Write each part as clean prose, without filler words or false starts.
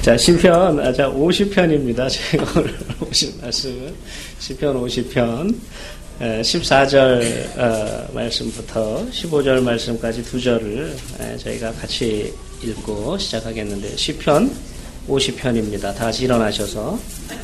자, 시편, 50편입니다. 제가 오늘 오신 말씀은 시편 50편, 14절 말씀부터 15절 말씀까지 두 절을 저희가 같이 읽고 시작하겠는데, 시편 50편입니다. 다 같이 일어나셔서.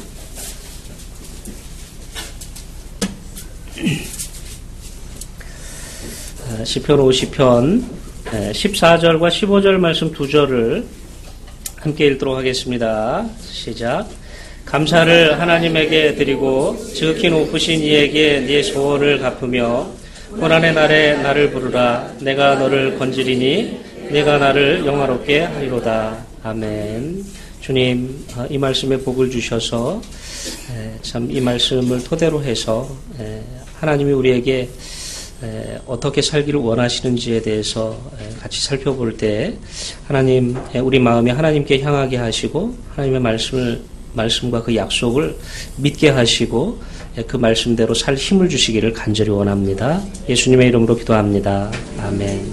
시편 50편, 14절과 15절 말씀 두 절을 함께 읽도록 하겠습니다. 시작. 감사를 하나님에게 드리고 지극히 높으신 이에게 네 소원을 갚으며 고난의 날에 나를 부르라. 내가 너를 건지리니 내가 나를 영화롭게 하리로다. 아멘. 주님, 이 말씀에 복을 주셔서 참 이 말씀을 토대로 해서 하나님이 우리에게 어떻게 살기를 원하시는지에 대해서 같이 살펴볼 때 하나님, 우리 마음이 하나님께 향하게 하시고 하나님의 말씀과 그 약속을 믿게 하시고 그 말씀대로 살 힘을 주시기를 간절히 원합니다. 예수님의 이름으로 기도합니다. 아멘.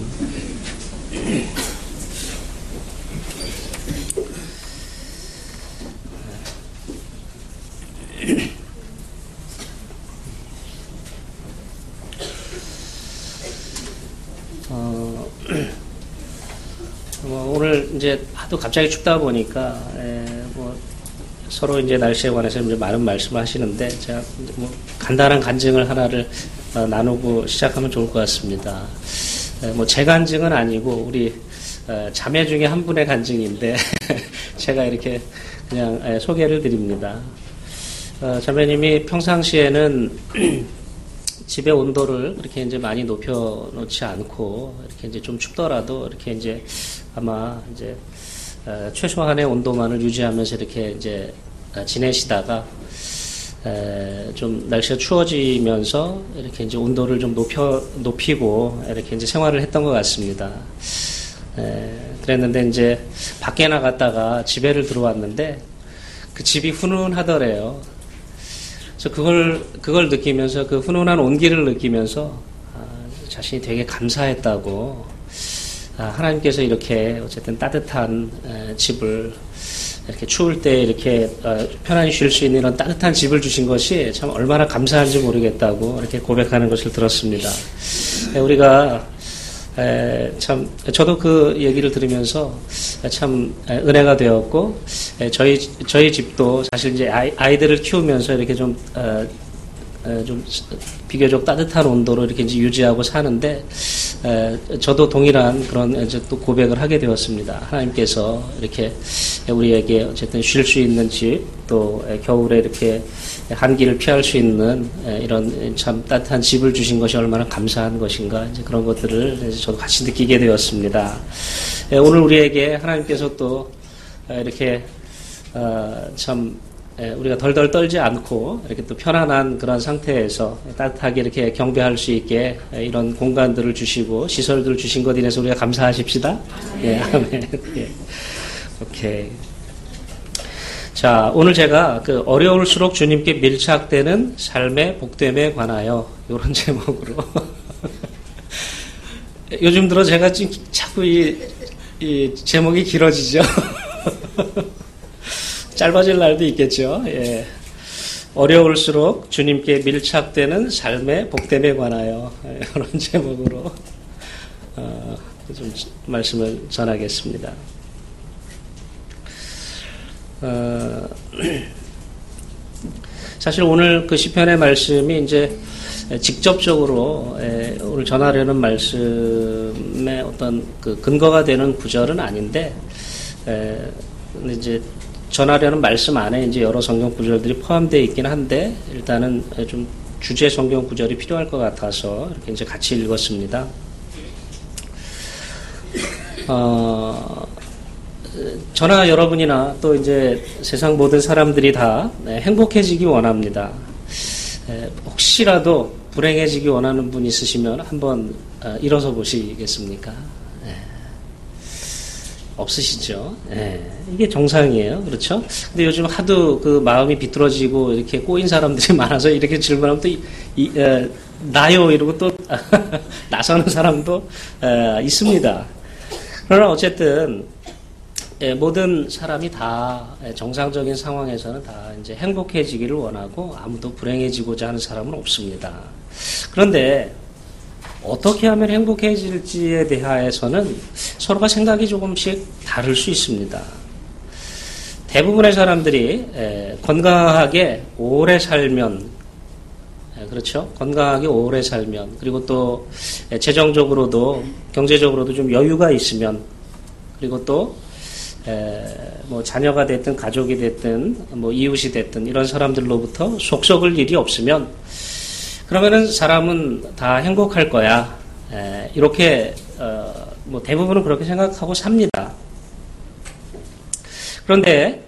오늘 이제 하도 갑자기 춥다 보니까 서로 이제 날씨에 관해서 이제 많은 말씀을 하시는데 제가 간단한 간증을 하나를 나누고 시작하면 좋을 것 같습니다. 제 간증은 아니고 우리 자매 중에 한 분의 간증인데 제가 이렇게 그냥 소개를 드립니다. 자매님이 평상시에는 집의 온도를 이렇게 이제 많이 높여놓지 않고 이렇게 이제 좀 춥더라도 이렇게 이제 아마 이제 최소한의 온도만을 유지하면서 이렇게 이제 지내시다가 좀 날씨가 추워지면서 이렇게 이제 온도를 좀 높이고 이렇게 이제 생활을 했던 것 같습니다. 그랬는데 이제 밖에 나갔다가 집에를 들어왔는데 그 집이 훈훈하더래요. 그래서 그걸 느끼면서 그 훈훈한 온기를 느끼면서 자신이 되게 감사했다고, 하나님께서 이렇게 어쨌든 따뜻한 집을 이렇게 추울 때 이렇게 편안히 쉴 수 있는 이런 따뜻한 집을 주신 것이 참 얼마나 감사한지 모르겠다고 이렇게 고백하는 것을 들었습니다. 우리가 참 저도 그 얘기를 들으면서 참 은혜가 되었고, 저희 집도 사실 이제 아이들을 키우면서 이렇게 좀 비교적 따뜻한 온도로 이렇게 이제 유지하고 사는데, 저도 동일한 그런 이제 또 고백을 하게 되었습니다. 하나님께서 이렇게 우리에게 어쨌든 쉴 수 있는 집, 또 겨울에 이렇게 한기를 피할 수 있는 이런 참 따뜻한 집을 주신 것이 얼마나 감사한 것인가, 이제 그런 것들을 이제 저도 같이 느끼게 되었습니다. 오늘 우리에게 하나님께서 또 이렇게 참 우리가 덜덜 떨지 않고 이렇게 또 편안한 그런 상태에서 따뜻하게 이렇게 경배할 수 있게 이런 공간들을 주시고 시설들을 주신 것에 인해서 우리가 감사하십시다. 예, 아멘. 예. 오케이. 자, 오늘 제가 그 어려울수록 주님께 밀착되는 삶의 복됨에 관하여 이런 제목으로 요즘 들어 제가 지금 자꾸 이 제목이 길어지죠. 짧아질 날도 있겠죠. 예. 어려울수록 주님께 밀착되는 삶의 복됨에 관하여 이런 제목으로 좀 말씀을 전하겠습니다. 사실 오늘 그 시편의 말씀이 이제 직접적으로 오늘 전하려는 말씀의 어떤 그 근거가 되는 구절은 아닌데, 근데 이제 전하려는 말씀 안에 이제 여러 성경 구절들이 포함되어 있긴 한데, 일단은 좀 주제 성경 구절이 필요할 것 같아서 이렇게 이제 같이 읽었습니다. 저나 여러분이나 또 이제 세상 모든 사람들이 다 행복해지기 원합니다. 혹시라도 불행해지기 원하는 분 있으시면 한번 일어서 보시겠습니까? 없으시죠? 이게 정상이에요. 그렇죠? 근데 요즘 하도 그 마음이 비뚤어지고 이렇게 꼬인 사람들이 많아서 이렇게 질문하면 또 나요 이러고 또 나서는 사람도 있습니다. 그러나 어쨌든 모든 사람이 다 정상적인 상황에서는 다 이제 행복해지기를 원하고 아무도 불행해지고자 하는 사람은 없습니다. 그런데 어떻게 하면 행복해질지에 대하여서는 서로가 생각이 조금씩 다를 수 있습니다. 대부분의 사람들이 건강하게 오래 살면, 그렇죠? 건강하게 오래 살면, 그리고 또 재정적으로도 경제적으로도 좀 여유가 있으면, 그리고 또 뭐 자녀가 됐든 가족이 됐든 뭐 이웃이 됐든 이런 사람들로부터 속 썩을 일이 없으면 그러면은 사람은 다 행복할 거야. 이렇게 뭐 대부분은 그렇게 생각하고 삽니다. 그런데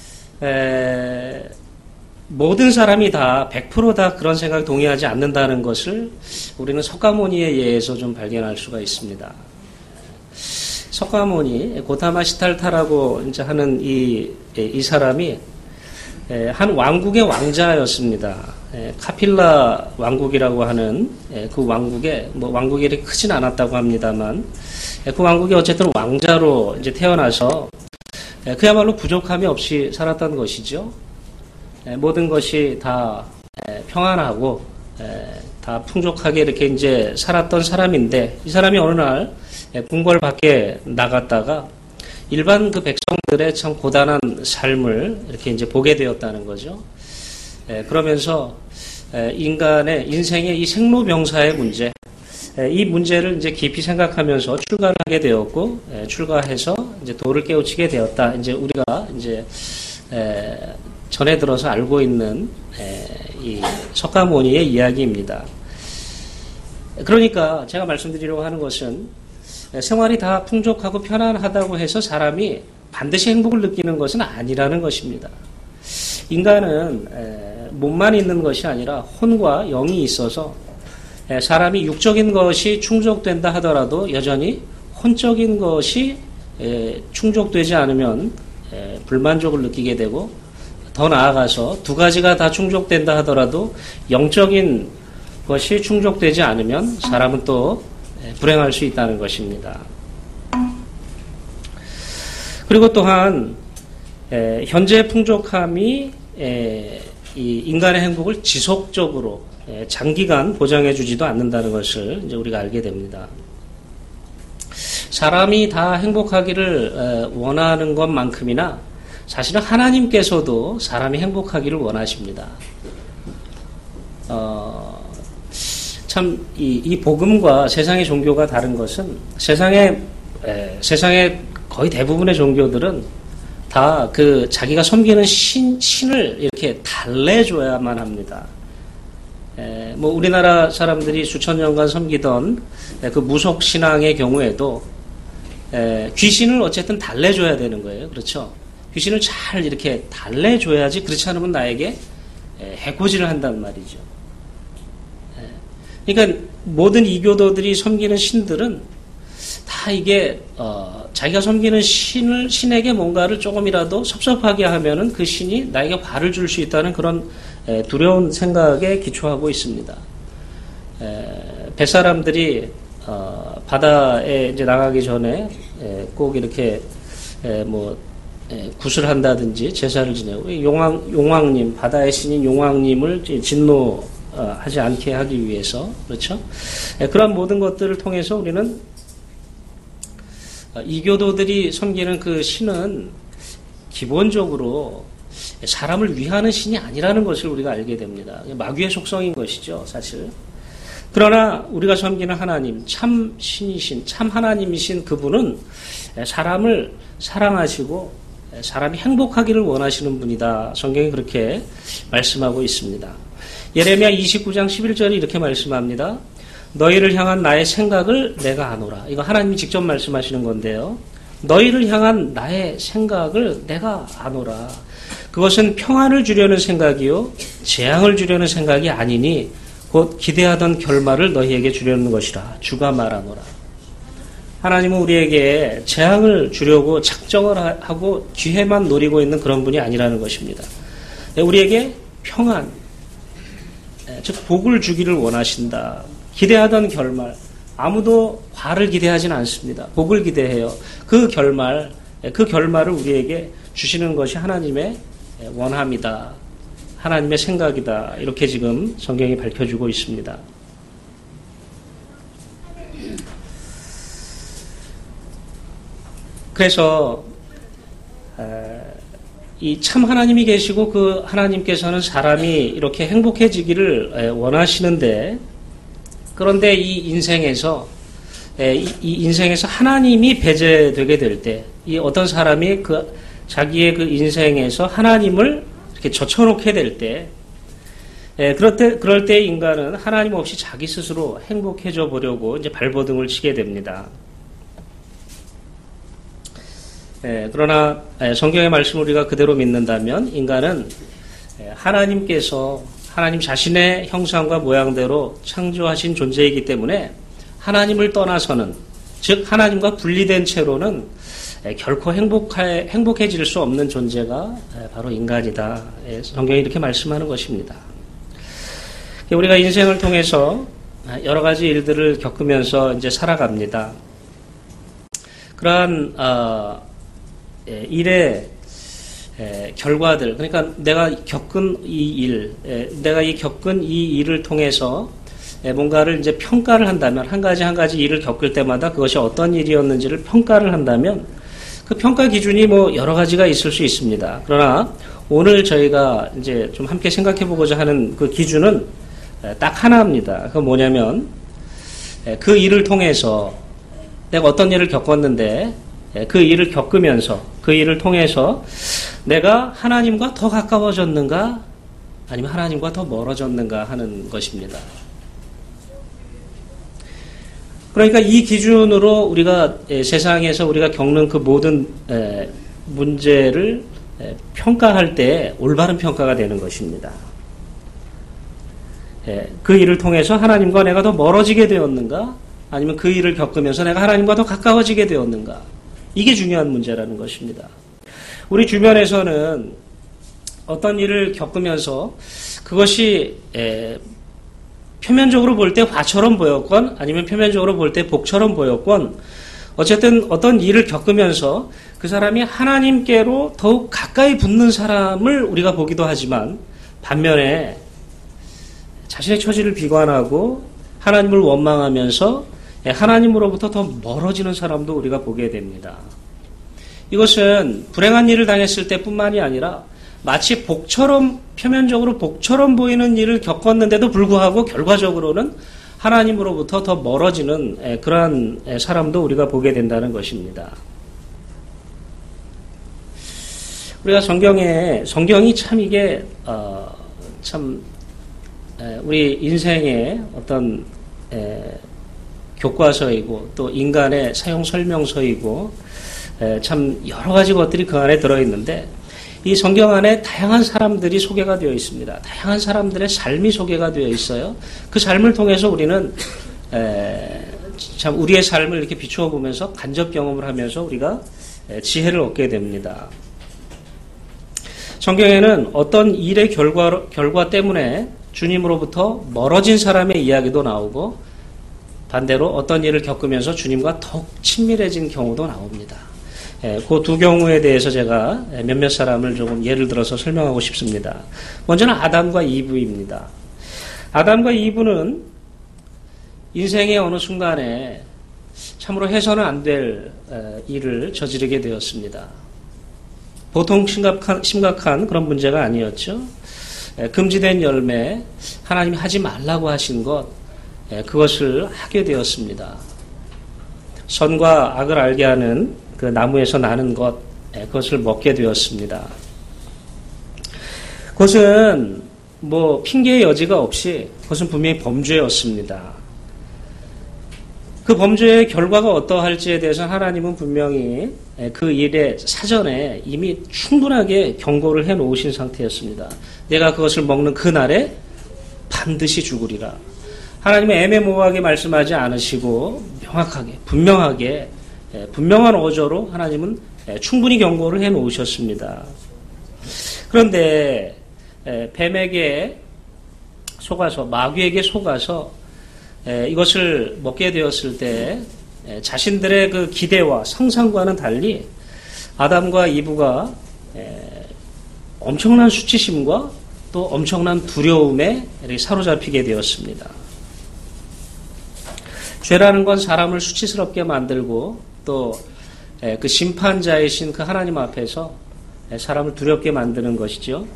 모든 사람이 다 100% 그런 생각에 동의하지 않는다는 것을 우리는 석가모니에 의해서 좀 발견할 수가 있습니다. 석가모니 고타마 시탈타라고 이제 하는 이 사람이 한 왕국의 왕자였습니다. 카필라 왕국이라고 하는 그 왕국에 뭐 왕국이 이렇게 크진 않았다고 합니다만 그 왕국이 어쨌든 왕자로 이제 태어나서 그야말로 부족함이 없이 살았던 것이죠. 모든 것이 다 평안하고 다 풍족하게 이렇게 이제 살았던 사람인데 이 사람이 어느 날 궁궐 밖에 나갔다가 일반 그 백성들의 참 고단한 삶을 이렇게 이제 보게 되었다는 거죠. 그러면서 인간의 인생의 이 생로병사의 문제, 이 문제를 이제 깊이 생각하면서 출가를 하게 되었고, 출가해서 이제 도를 깨우치게 되었다. 이제 우리가 이제 전에 들어서 알고 있는 이 석가모니의 이야기입니다. 그러니까 제가 말씀드리려고 하는 것은 생활이 다 풍족하고 편안하다고 해서 사람이 반드시 행복을 느끼는 것은 아니라는 것입니다. 인간은 몸만 있는 것이 아니라 혼과 영이 있어서 사람이 육적인 것이 충족된다 하더라도 여전히 혼적인 것이 충족되지 않으면 불만족을 느끼게 되고 더 나아가서 두 가지가 다 충족된다 하더라도 영적인 것이 충족되지 않으면 사람은 또 불행할 수 있다는 것입니다. 그리고 또한 현재 풍족함이 이 인간의 행복을 지속적으로 장기간 보장해 주지도 않는다는 것을 이제 우리가 알게 됩니다. 사람이 다 행복하기를 원하는 것만큼이나 사실은 하나님께서도 사람이 행복하기를 원하십니다. 참 이 복음과 세상의 종교가 다른 것은 세상의 거의 대부분의 종교들은 다 그 자기가 섬기는 신을 이렇게 달래줘야만 합니다. 뭐 우리나라 사람들이 수천 년간 섬기던 그 무속 신앙의 경우에도 귀신을 어쨌든 달래줘야 되는 거예요. 그렇죠? 귀신을 잘 이렇게 달래줘야지 그렇지 않으면 나에게 해코지를 한단 말이죠. 그러니까 모든 이교도들이 섬기는 신들은 다 이게 자기가 섬기는 신에게 뭔가를 조금이라도 섭섭하게 하면은 그 신이 나에게 벌을 줄 수 있다는 그런 두려운 생각에 기초하고 있습니다. 뱃사람들이 바다에 이제 나가기 전에 꼭 이렇게 굿을 한다든지 제사를 지내고 용왕님 바다의 신인 용왕님을 진노하지 않게 하기 위해서 그렇죠. 그런 모든 것들을 통해서 우리는 이교도들이 섬기는 그 신은 기본적으로 사람을 위하는 신이 아니라는 것을 우리가 알게 됩니다. 마귀의 속성인 것이죠, 사실. 그러나 우리가 섬기는 하나님, 참 신이신, 참 하나님이신 그분은 사람을 사랑하시고 사람이 행복하기를 원하시는 분이다. 성경이 그렇게 말씀하고 있습니다. 예레미야 29장 11절이 이렇게 말씀합니다. 너희를 향한 나의 생각을 내가 아노라. 이거 하나님이 직접 말씀하시는 건데요. 너희를 향한 나의 생각을 내가 아노라. 그것은 평안을 주려는 생각이요 재앙을 주려는 생각이 아니니 곧 기대하던 결말을 너희에게 주려는 것이라. 주가 말하노라. 하나님은 우리에게 재앙을 주려고 작정을 하고 기회만 노리고 있는 그런 분이 아니라는 것입니다. 우리에게 평안, 즉 복을 주기를 원하신다. 기대하던 결말, 아무도 화를 기대하지는 않습니다. 복을 기대해요. 그 결말, 그 결말을 우리에게 주시는 것이 하나님의 원함이다. 하나님의 생각이다. 이렇게 지금 성경이 밝혀주고 있습니다. 그래서 이 참 하나님이 계시고 그 하나님께서는 사람이 이렇게 행복해지기를 원하시는데, 그런데 이 인생에서 하나님이 배제되게 될 때, 이 어떤 사람이 자기의 그 인생에서 하나님을 이렇게 젖혀놓게 될 때, 그럴 때 인간은 하나님 없이 자기 스스로 행복해져 보려고 이제 발버둥을 치게 됩니다. 그러나 성경의 말씀을 우리가 그대로 믿는다면 인간은 하나님께서 하나님 자신의 형상과 모양대로 창조하신 존재이기 때문에 하나님을 떠나서는, 즉 하나님과 분리된 채로는 결코 행복해질 수 없는 존재가 바로 인간이다. 성경이 이렇게 말씀하는 것입니다. 우리가 인생을 통해서 여러 가지 일들을 겪으면서 이제 살아갑니다. 그러한 일의 결과들, 그러니까 내가 겪은 이 일을 통해서 뭔가를 이제 평가를 한다면, 한 가지 일을 겪을 때마다 그것이 어떤 일이었는지를 평가를 한다면, 그 평가 기준이 여러 가지가 있을 수 있습니다. 그러나 오늘 저희가 이제 좀 함께 생각해 보고자 하는 그 기준은 딱 하나입니다. 그건 뭐냐면, 그 일을 통해서 내가 어떤 일을 겪었는데, 그 일을 겪으면서, 그 일을 통해서 내가 하나님과 더 가까워졌는가, 아니면 하나님과 더 멀어졌는가 하는 것입니다. 그러니까 이 기준으로 우리가 세상에서 우리가 겪는 그 모든 문제를 평가할 때 올바른 평가가 되는 것입니다. 그 일을 통해서 하나님과 내가 더 멀어지게 되었는가, 아니면 그 일을 겪으면서 내가 하나님과 더 가까워지게 되었는가, 이게 중요한 문제라는 것입니다. 우리 주변에서는 어떤 일을 겪으면서 그것이 표면적으로 볼 때 화처럼 보였건, 아니면 표면적으로 볼 때 복처럼 보였건, 어쨌든 어떤 일을 겪으면서 그 사람이 하나님께로 더욱 가까이 붙는 사람을 우리가 보기도 하지만, 반면에 자신의 처지를 비관하고 하나님을 원망하면서 하나님으로부터 더 멀어지는 사람도 우리가 보게 됩니다. 이것은 불행한 일을 당했을 때뿐만이 아니라 마치 표면적으로 복처럼 보이는 일을 겪었는데도 불구하고 결과적으로는 하나님으로부터 더 멀어지는 그러한 사람도 우리가 보게 된다는 것입니다. 우리가 성경이 참 이게 우리 인생의 어떤 교과서이고 또 인간의 사용 설명서이고 참 여러 가지 것들이 그 안에 들어있는데, 이 성경 안에 다양한 사람들이 소개가 되어 있습니다. 다양한 사람들의 삶이 소개가 되어 있어요. 그 삶을 통해서 우리는 참 우리의 삶을 이렇게 비추어 보면서 간접 경험을 하면서 우리가 지혜를 얻게 됩니다. 성경에는 어떤 일의 결과 때문에 주님으로부터 멀어진 사람의 이야기도 나오고, 반대로 어떤 일을 겪으면서 주님과 더욱 친밀해진 경우도 나옵니다. 그 두 경우에 대해서 제가 몇몇 사람을 조금 예를 들어서 설명하고 싶습니다. 먼저는 아담과 이브입니다. 아담과 이브는 인생의 어느 순간에 참으로 해서는 안 될 일을 저지르게 되었습니다. 보통 심각한 그런 문제가 아니었죠. 금지된 열매, 하나님이 하지 말라고 하신 것, 그것을 하게 되었습니다. 선과 악을 알게 하는 그 나무에서 나는 것, 그것을 먹게 되었습니다. 그것은 핑계의 여지가 없이 그것은 분명히 범죄였습니다. 그 범죄의 결과가 어떠할지에 대해서 하나님은 분명히 그 일에 사전에 이미 충분하게 경고를 해 놓으신 상태였습니다. 내가 그것을 먹는 그날에 반드시 죽으리라. 하나님은 애매모호하게 말씀하지 않으시고 명확하게, 분명한 어조로 하나님은 충분히 경고를 해 놓으셨습니다. 그런데 뱀에게 속아서, 마귀에게 속아서 이것을 먹게 되었을 때 자신들의 그 기대와 상상과는 달리 아담과 이브가 엄청난 수치심과 또 엄청난 두려움에 이렇게 사로잡히게 되었습니다. 죄라는 건 사람을 수치스럽게 만들고 또 그 심판자이신 그 하나님 앞에서 사람을 두렵게 만드는 것이죠.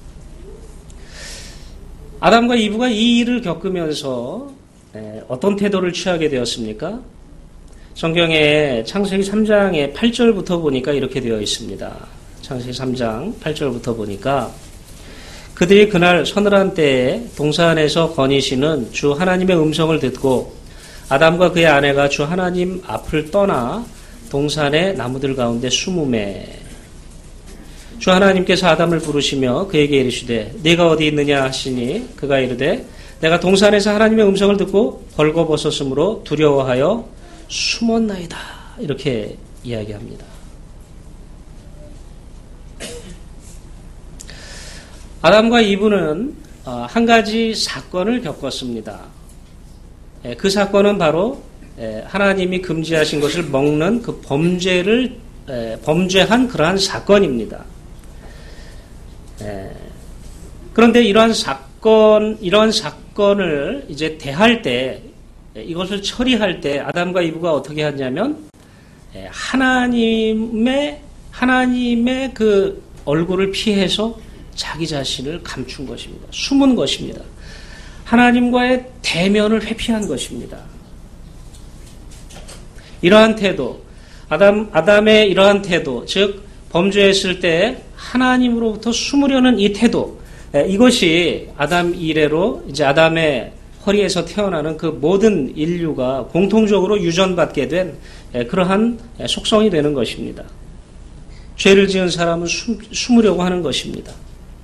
아담과 이브가 이 일을 겪으면서 어떤 태도를 취하게 되었습니까? 성경에 창세기 3장의 8절부터 보니까 이렇게 되어 있습니다. 창세기 3장 8절부터 보니까 그들이 그날 서늘한 때에 동산에서 거니시는 주 하나님의 음성을 듣고 아담과 그의 아내가 주 하나님 앞을 떠나 동산의 나무들 가운데 숨으매 주 하나님께서 아담을 부르시며 그에게 이르시되 네가 어디 있느냐 하시니 그가 이르되 내가 동산에서 하나님의 음성을 듣고 벌거벗었으므로 두려워하여 숨었나이다. 이렇게 이야기합니다. 아담과 이브는 한 가지 사건을 겪었습니다. 그 사건은 바로 하나님이 금지하신 것을 먹는 그 범죄한 그러한 사건입니다. 그런데 이러한 사건을 이제 대할 때, 이것을 처리할 때 아담과 이브가 어떻게 하냐면 하나님의 그 얼굴을 피해서 자기 자신을 감춘 것입니다. 숨은 것입니다. 하나님과의 대면을 회피한 것입니다. 이러한 태도, 아담의 이러한 태도, 즉 범죄했을 때 하나님으로부터 숨으려는 이 태도, 이것이 아담 이래로 이제 아담의 허리에서 태어나는 그 모든 인류가 공통적으로 유전받게 된 그러한 속성이 되는 것입니다. 죄를 지은 사람은 숨으려고 하는 것입니다.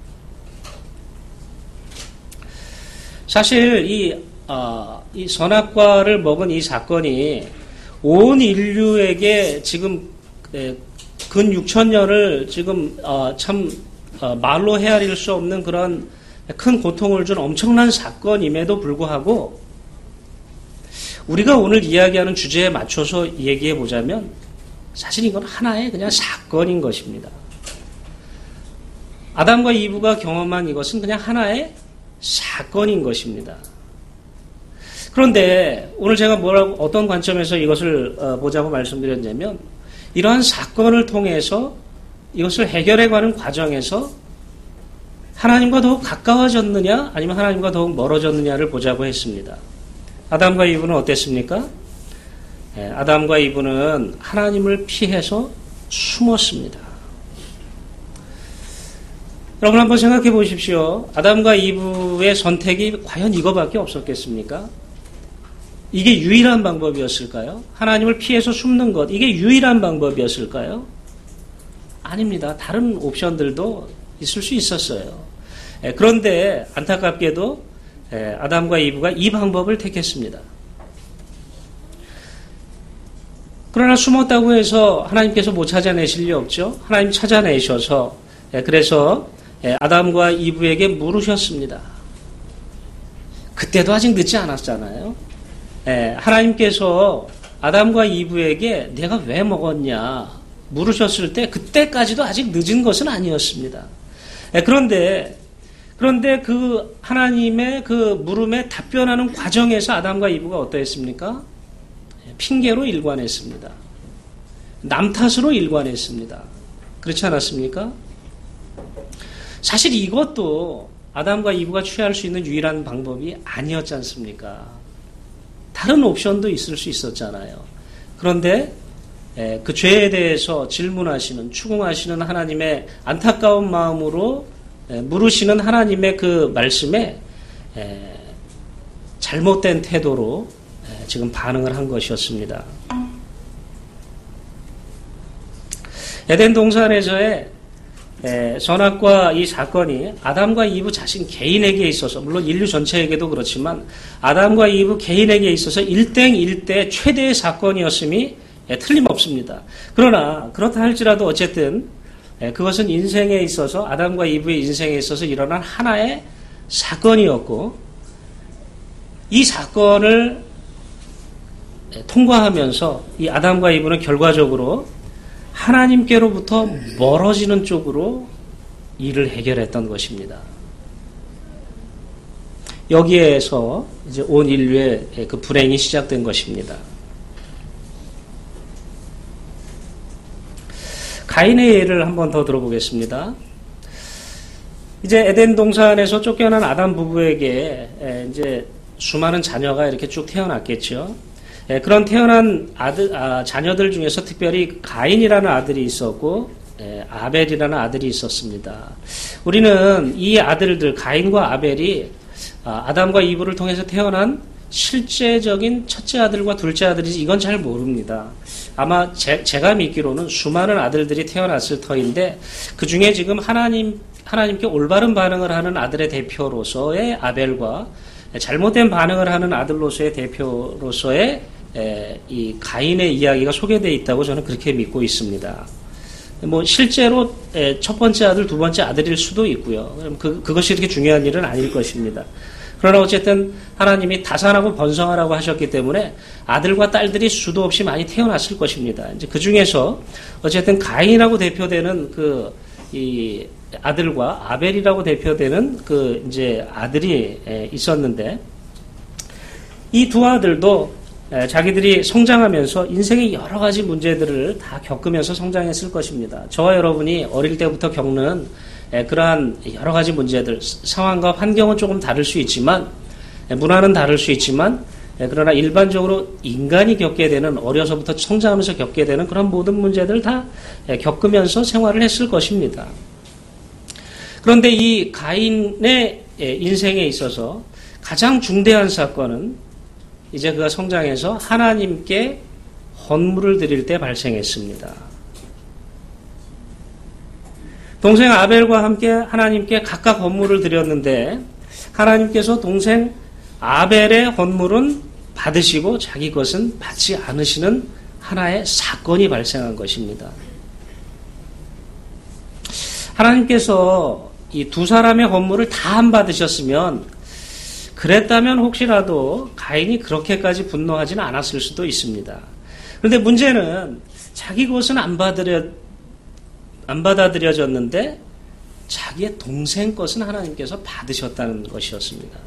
사실 이 선악과를 먹은 이 사건이 온 인류에게 지금 근 6천년을 지금 참 말로 헤아릴 수 없는 그런 큰 고통을 준 엄청난 사건임에도 불구하고 우리가 오늘 이야기하는 주제에 맞춰서 얘기해 보자면 사실 이건 하나의 그냥 사건인 것입니다. 아담과 이브가 경험한 이것은 그냥 하나의 사건인 것입니다. 그런데 오늘 제가 어떤 관점에서 이것을 보자고 말씀드렸냐면 이러한 사건을 통해서 이것을 해결해가는 과정에서 하나님과 더욱 가까워졌느냐 아니면 하나님과 더욱 멀어졌느냐를 보자고 했습니다. 아담과 이브는 어땠습니까? 아담과 이브는 하나님을 피해서 숨었습니다. 여러분 한번 생각해 보십시오. 아담과 이브의 선택이 과연 이거밖에 없었겠습니까? 이게 유일한 방법이었을까요? 하나님을 피해서 숨는 것, 이게 유일한 방법이었을까요? 아닙니다. 다른 옵션들도 있을 수 있었어요. 그런데 안타깝게도 아담과 이브가 이 방법을 택했습니다. 그러나 숨었다고 해서 하나님께서 못 찾아내실 리 없죠. 하나님 찾아내셔서 그래서 아담과 이브에게 물으셨습니다. 그때도 아직 늦지 않았잖아요. 하나님께서 아담과 이브에게 내가 왜 먹었냐 물으셨을 때 그때까지도 아직 늦은 것은 아니었습니다. 그런데 그 하나님의 그 물음에 답변하는 과정에서 아담과 이브가 어떠했습니까? 핑계로 일관했습니다. 남 탓으로 일관했습니다. 그렇지 않았습니까? 사실 이것도 아담과 이브가 취할 수 있는 유일한 방법이 아니었지 않습니까? 다른 옵션도 있을 수 있었잖아요. 그런데 그 죄에 대해서 질문하시는, 추궁하시는 하나님의 안타까운 마음으로 물으시는 하나님의 그 말씀에 잘못된 태도로 지금 반응을 한 것이었습니다. 에덴 동산에서의 선악과 이 사건이 아담과 이브 자신 개인에게 있어서, 물론 인류 전체에게도 그렇지만 아담과 이브 개인에게 있어서 일대일대 최대의 사건이었음이 틀림없습니다. 그러나 그렇다 할지라도 어쨌든 그것은 인생에 있어서, 아담과 이브의 인생에 있어서 일어난 하나의 사건이었고, 이 사건을 통과하면서 이 아담과 이브는 결과적으로 하나님께로부터 멀어지는 쪽으로 일을 해결했던 것입니다. 여기에서 이제 온 인류의 그 불행이 시작된 것입니다. 가인의 예를 한번 더 들어보겠습니다. 이제 에덴 동산에서 쫓겨난 아담 부부에게 이제 수많은 자녀가 이렇게 쭉 태어났겠죠. 그런 태어난 자녀들 중에서 특별히 가인이라는 아들이 있었고 아벨이라는 아들이 있었습니다. 우리는 이 아들들 가인과 아벨이 아담과 이브를 통해서 태어난 실제적인 첫째 아들과 둘째 아들이지 이건 잘 모릅니다. 아마 제가 믿기로는 수많은 아들들이 태어났을 터인데 그 중에 지금 하나님께 올바른 반응을 하는 아들의 대표로서의 아벨과 잘못된 반응을 하는 아들로서의 대표로서의 이 가인의 이야기가 소개되어 있다고 저는 그렇게 믿고 있습니다. 뭐 실제로 첫 번째 아들, 두 번째 아들일 수도 있고요. 그것이 그렇게 중요한 일은 아닐 것입니다. 그러나 어쨌든 하나님이 다산하고 번성하라고 하셨기 때문에 아들과 딸들이 수도 없이 많이 태어났을 것입니다. 이제 그 중에서 어쨌든 가인이라고 대표되는 이 아들과 아벨이라고 대표되는 이제 아들이 있었는데 이 두 아들도 자기들이 성장하면서 인생의 여러 가지 문제들을 다 겪으면서 성장했을 것입니다. 저와 여러분이 어릴 때부터 겪는 그러한 여러 가지 문제들, 상황과 환경은 조금 다를 수 있지만, 문화는 다를 수 있지만, 그러나 일반적으로 인간이 겪게 되는, 어려서부터 성장하면서 겪게 되는 그런 모든 문제들을 다 겪으면서 생활을 했을 것입니다. 그런데 이 가인의 인생에 있어서 가장 중대한 사건은 이제 그가 성장해서 하나님께 헌물을 드릴 때 발생했습니다. 동생 아벨과 함께 하나님께 각각 헌물을 드렸는데 하나님께서 동생 아벨의 헌물은 받으시고 자기 것은 받지 않으시는 하나의 사건이 발생한 것입니다. 하나님께서 이 두 사람의 헌물을 다 안 받으셨으면 그랬다면 혹시라도 가인이 그렇게까지 분노하지는 않았을 수도 있습니다. 그런데 문제는 자기 것은 안 받아들여졌는데 자기의 동생 것은 하나님께서 받으셨다는 것이었습니다.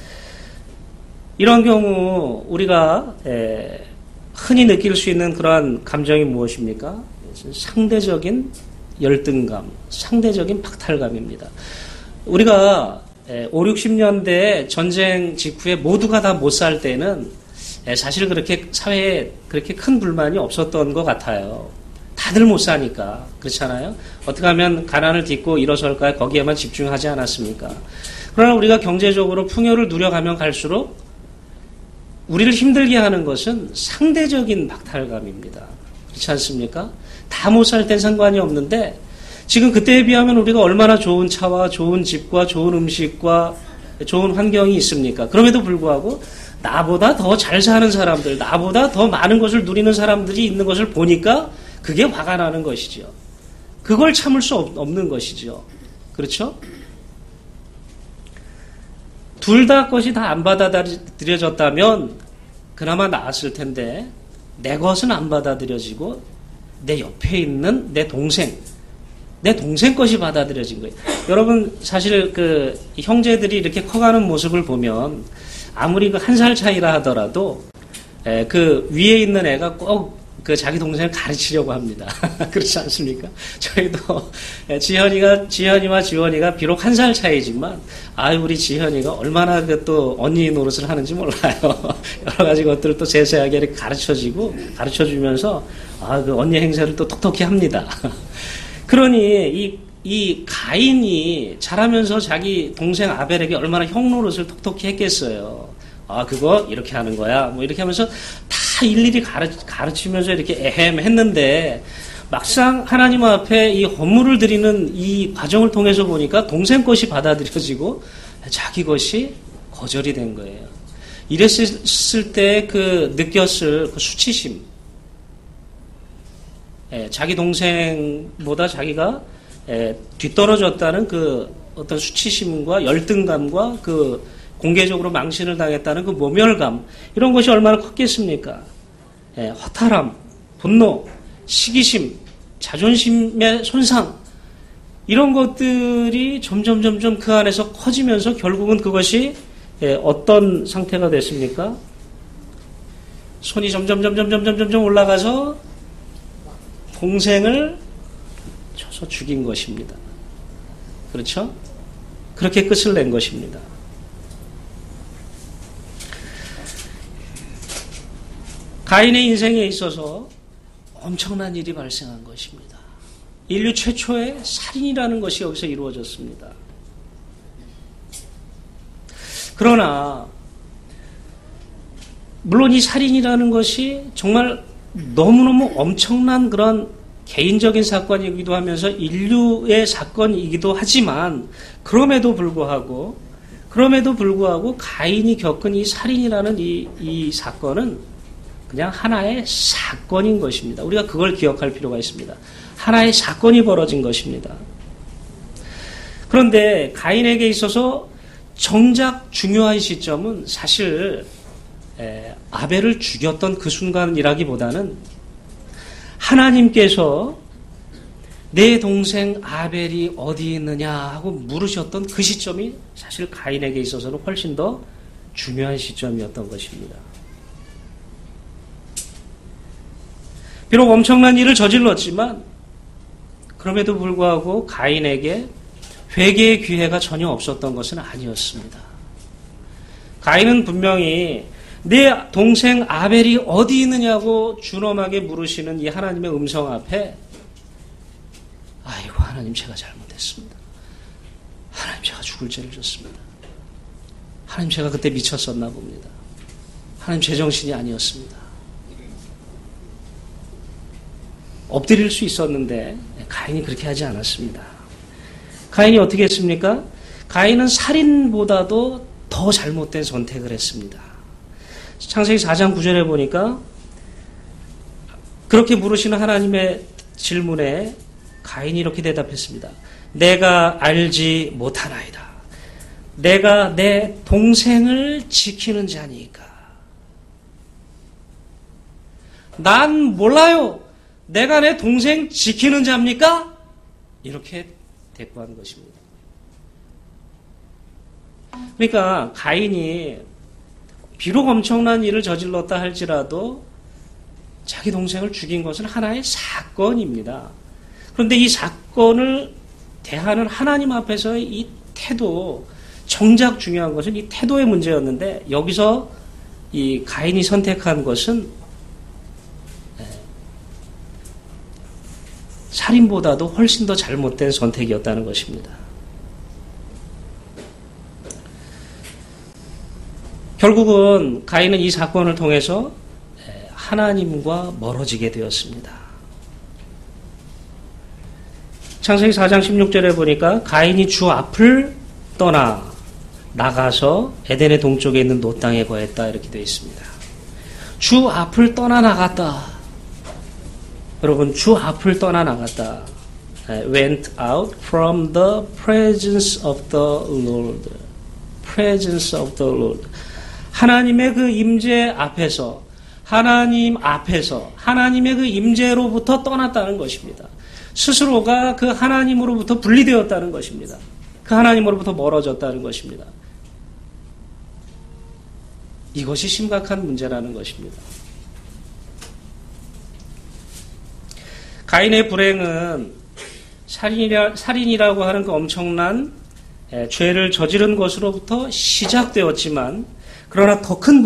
이런 경우 우리가 흔히 느낄 수 있는 그러한 감정이 무엇입니까? 상대적인 열등감, 상대적인 박탈감입니다. 우리가 5, 60년대 전쟁 직후에 모두가 다 못 살 때는 사실 그렇게 사회에 그렇게 큰 불만이 없었던 것 같아요. 다들 못 사니까. 그렇잖아요? 어떻게 하면 가난을 딛고 일어설까 거기에만 집중하지 않았습니까? 그러나 우리가 경제적으로 풍요를 누려가면 갈수록 우리를 힘들게 하는 것은 상대적인 박탈감입니다. 그렇지 않습니까? 다 못 살 땐 상관이 없는데 지금 그때에 비하면 우리가 얼마나 좋은 차와 좋은 집과 좋은 음식과 좋은 환경이 있습니까? 그럼에도 불구하고 나보다 더 잘 사는 사람들, 나보다 더 많은 것을 누리는 사람들이 있는 것을 보니까 그게 화가 나는 것이죠. 그걸 참을 수 없는 것이죠. 그렇죠? 둘 다 것이 다 안 받아들여졌다면 그나마 나았을 텐데 내 것은 안 받아들여지고 내 옆에 있는 내 동생 것이 받아들여진 거예요. 여러분 사실 그 형제들이 이렇게 커가는 모습을 보면 아무리 그 한 살 차이라 하더라도 그 위에 있는 애가 꼭 그 자기 동생을 가르치려고 합니다. 그렇지 않습니까? 저희도 지현이와 지원이가 비록 한 살 차이지만 우리 지현이가 얼마나 그 또 언니 노릇을 하는지 몰라요. 여러 가지 것들을 또 세세하게 이렇게 가르쳐주면서 그 언니 행세를 또 톡톡히 합니다. 그러니 이 가인이 자라면서 자기 동생 아벨에게 얼마나 형 노릇을 톡톡히 했겠어요. 그거 이렇게 하는 거야. 뭐 이렇게 하면서 다 일일이 가르치면서 이렇게 했는데 막상 하나님 앞에 이 헌물을 드리는 이 과정을 통해서 보니까 동생 것이 받아들여지고 자기 것이 거절이 된 거예요. 이랬을 때 느꼈을 그 수치심. 자기 동생보다 자기가 뒤떨어졌다는 그 어떤 수치심과 열등감과 그 공개적으로 망신을 당했다는 그 모멸감, 이런 것이 얼마나 컸겠습니까? 허탈함, 분노, 시기심, 자존심의 손상, 이런 것들이 점점 그 안에서 커지면서 결국은 그것이 어떤 상태가 됐습니까? 손이 점점 올라가서 동생을 쳐서 죽인 것입니다. 그렇죠? 그렇게 끝을 낸 것입니다. 가인의 인생에 있어서 엄청난 일이 발생한 것입니다. 인류 최초의 살인이라는 것이 여기서 이루어졌습니다. 그러나 물론 이 살인이라는 것이 정말 너무너무 엄청난 그런 개인적인 사건이기도 하면서 인류의 사건이기도 하지만 그럼에도 불구하고 가인이 겪은 이 살인이라는 이 사건은 그냥 하나의 사건인 것입니다. 우리가 그걸 기억할 필요가 있습니다. 하나의 사건이 벌어진 것입니다. 그런데 가인에게 있어서 정작 중요한 시점은 사실 아벨을 죽였던 그 순간이라기보다는 하나님께서 내 동생 아벨이 어디 있느냐 하고 물으셨던 그 시점이 사실 가인에게 있어서는 훨씬 더 중요한 시점이었던 것입니다. 비록 엄청난 일을 저질렀지만 그럼에도 불구하고 가인에게 회개의 기회가 전혀 없었던 것은 아니었습니다. 가인은 분명히 내 동생 아벨이 어디 있느냐고 준엄하게 물으시는 이 하나님의 음성 앞에 아이고 하나님 제가 잘못했습니다. 하나님 제가 죽을 죄를 졌습니다. 하나님 제가 그때 미쳤었나 봅니다. 하나님 제정신이 아니었습니다. 엎드릴 수 있었는데 가인이 그렇게 하지 않았습니다. 가인이 어떻게 했습니까? 가인은 살인보다도 더 잘못된 선택을 했습니다. 창세기 4장 9절에 보니까 그렇게 물으시는 하나님의 질문에 가인이 이렇게 대답했습니다. 내가 알지 못하나이다. 내가 내 동생을 지키는 자니까. 난 몰라요. 내가 내 동생 지키는 자입니까? 이렇게 대꾸한 것입니다. 그러니까 가인이 비록 엄청난 일을 저질렀다 할지라도 자기 동생을 죽인 것은 하나의 사건입니다. 그런데 이 사건을 대하는 하나님 앞에서의 이 태도, 정작 중요한 것은 이 태도의 문제였는데 여기서 이 가인이 선택한 것은 살인보다도 훨씬 더 잘못된 선택이었다는 것입니다. 결국은 가인은 이 사건을 통해서 하나님과 멀어지게 되었습니다. 창세기 4장 16절에 보니까 가인이 주 앞을 떠나 나가서 에덴의 동쪽에 있는 노 땅에 거했다 이렇게 되어 있습니다. 주 앞을 떠나 나갔다. 여러분 주 앞을 떠나 나갔다. Went out from the presence of the Lord. Presence of the Lord. 하나님의 그 임재 앞에서 하나님의 그 임재로부터 떠났다는 것입니다. 스스로가 그 하나님으로부터 분리되었다는 것입니다. 그 하나님으로부터 멀어졌다는 것입니다. 이것이 심각한 문제라는 것입니다. 가인의 불행은 살인이라고 하는 그 엄청난 죄를 저지른 것으로부터 시작되었지만 그러나 더 큰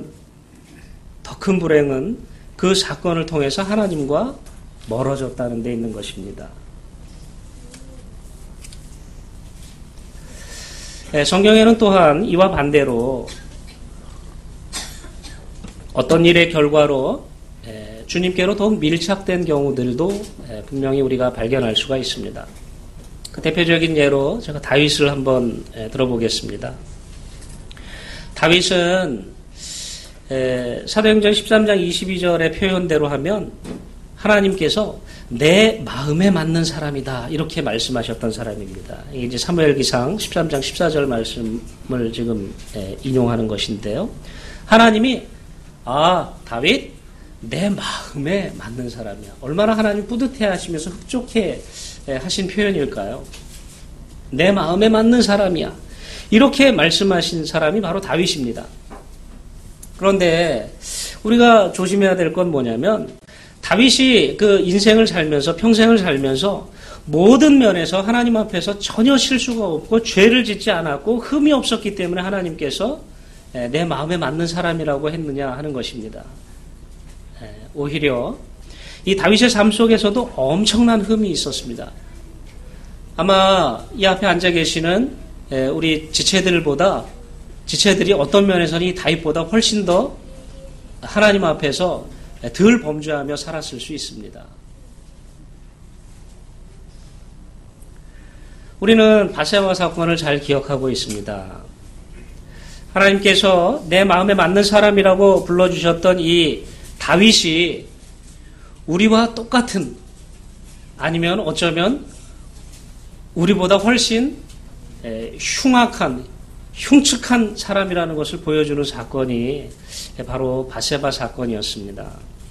불행은 그 사건을 통해서 하나님과 멀어졌다는 데 있는 것입니다. 성경에는 또한 이와 반대로 어떤 일의 결과로 주님께로 더욱 밀착된 경우들도 분명히 우리가 발견할 수가 있습니다. 그 대표적인 예로 제가 다윗을 한번 들어보겠습니다. 다윗은 사도행전 13장 22절의 표현대로 하면 하나님께서 내 마음에 맞는 사람이다 이렇게 말씀하셨던 사람입니다. 이게 이제 사무엘기상 13장 14절 말씀을 지금 인용하는 것인데요. 하나님이 다윗 내 마음에 맞는 사람이야. 얼마나 하나님 뿌듯해 하시면서 흡족해 하신 표현일까요? 내 마음에 맞는 사람이야. 이렇게 말씀하신 사람이 바로 다윗입니다. 그런데 우리가 조심해야 될 건 뭐냐면 다윗이 그 인생을 살면서 평생을 살면서 모든 면에서 하나님 앞에서 전혀 실수가 없고 죄를 짓지 않았고 흠이 없었기 때문에 하나님께서 내 마음에 맞는 사람이라고 했느냐 하는 것입니다. 오히려 이 다윗의 삶 속에서도 엄청난 흠이 있었습니다. 아마 이 앞에 앉아 계시는 우리 지체들이 어떤 면에서는 이 다윗보다 훨씬 더 하나님 앞에서 덜 범죄하며 살았을 수 있습니다. 우리는 바세바 사건을 잘 기억하고 있습니다. 하나님께서 내 마음에 맞는 사람이라고 불러주셨던 이 다윗이 우리와 똑같은, 아니면 어쩌면 우리보다 훨씬 흉측한 사람이라는 것을 보여주는 사건이 바로 바세바 사건이었습니다.